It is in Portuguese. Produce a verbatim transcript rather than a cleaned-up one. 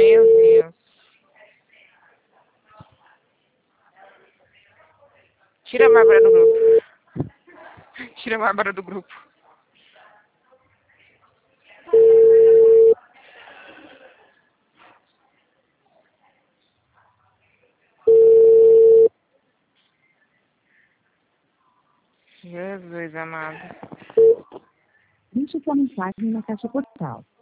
Meu Deus. Tira a Bárbara do grupo. Tira a Bárbara do grupo. Jesus amado. Deixe sua mensagem na caixa postal.